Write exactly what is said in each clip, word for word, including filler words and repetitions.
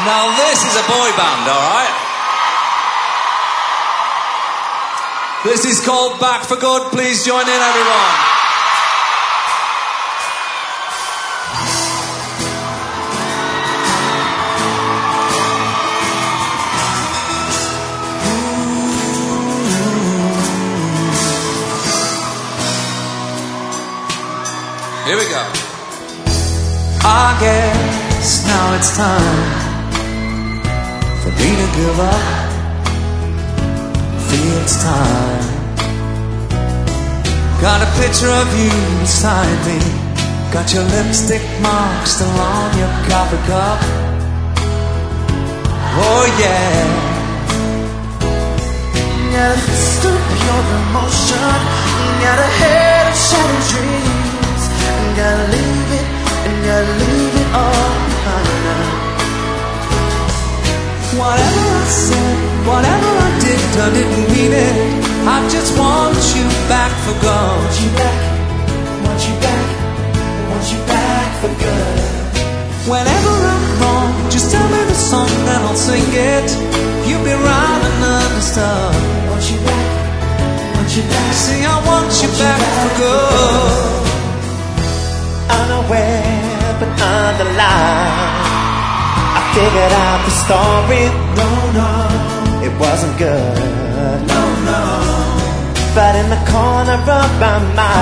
Now this is a boy band, alright? This is called Back for Good. Please join in, everyone. Here we go. I guess now it's time for me to give up. Feel it's time. Got a picture of you beside me. Got your lipstick mark still on your coffee cup. Oh yeah. Got a fist of pure emotion. Got a head of shattered dreams. Gotta leave it, and gotta leave it all behind now. Whatever I said, whatever I did, I didn't mean it. I just want you back for good. Want you back, want you back, want you back for good. Whenever I'm wrong, just tell me the song and I'll sing it. You'll be right and understand. Want you back, want you back. See, I want you back for good. Unaware but underlined, I figured out the story. No, no, it wasn't good. No, no. But in the corner of my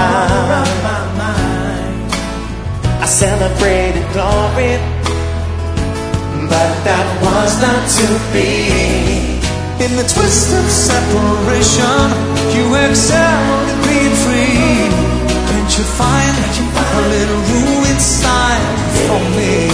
mind, I celebrated glory. But that was not to be. In the twist of separation, you excelled in being free. Can't you find a little room inside for me?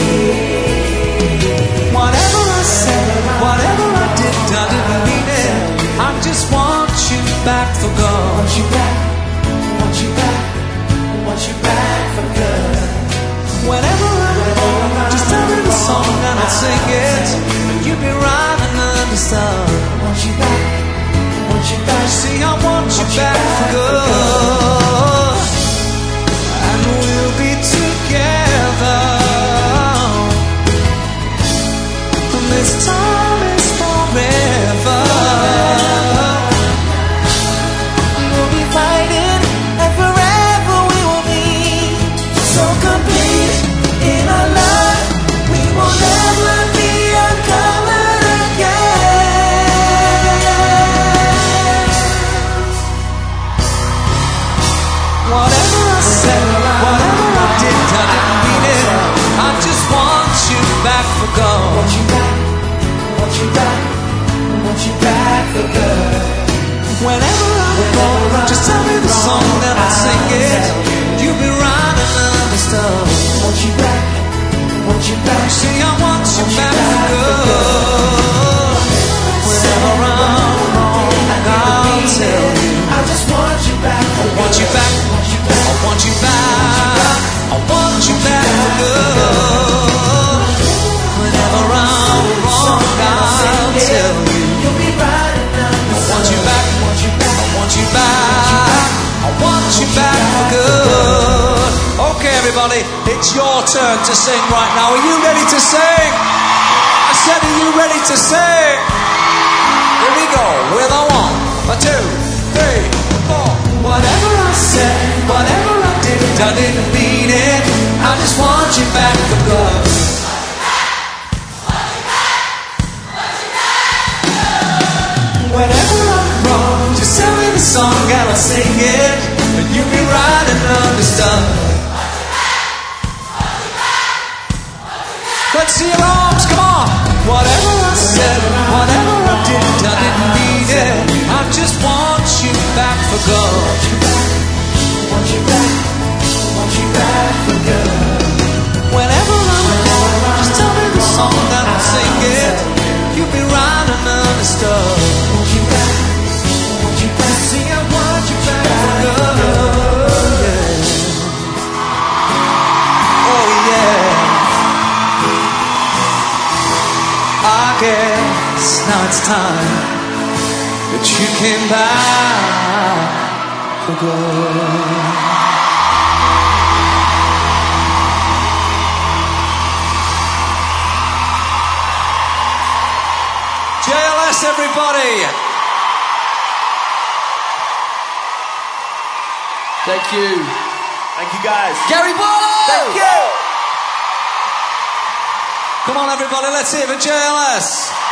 Whatever I said, whatever I did, I didn't mean it. I just want you back for good. Want you back, want you back, want you back for good. Whenever I'm wrong, just tell me the song and I'll sing it. And you'll be right and understand. Want you back, want you back. See, I want you back for good. And we'll be together. And this time is forever. We'll be fighting, and forever we will be so complete in our love. We will never be uncovered again. Whatever I said, whatever I did, I didn't mean it. I just want you back for good. Want you back, want you back, want you back for good. Whenever I'm wrong, just tell me the song and I'll sing it. You'll be right and understand. Want you back, want you back. See, I want you back for good. Whenever I'm wrong, I'll tell you. I just want you back. I want you back. I want you back. I want you back for good. Whenever I'm wrong, I'll tell you. You'll be right enough. I want you back. I want you back. I want you back. I want you back for good. Okay, everybody, it's your turn to sing right now. Are you ready to sing? I said, are you ready to sing? Here we go with a one, a two, three, four. Whatever I said, whatever I did, I didn't mean it. I just want you back for good. Whenever I'm wrong, just tell me the song and I'll sing it. And you'll be right and understand. Let's see your arms, come on. Whatever I said, whatever I did, I didn't mean it. I just want you back for good. Want you back, want you back for good. Whenever I'm wrong, just tell me the song and I'll sing it. You'll be right and understood. Want you back, want you back. See, I want you back for good. Yeah. Oh yeah. I guess now it's time that you came back for good. J L S, everybody. Thank you. Thank you, guys. Gary Barlow. Thank you. Come on, everybody, let's hear it for J L S.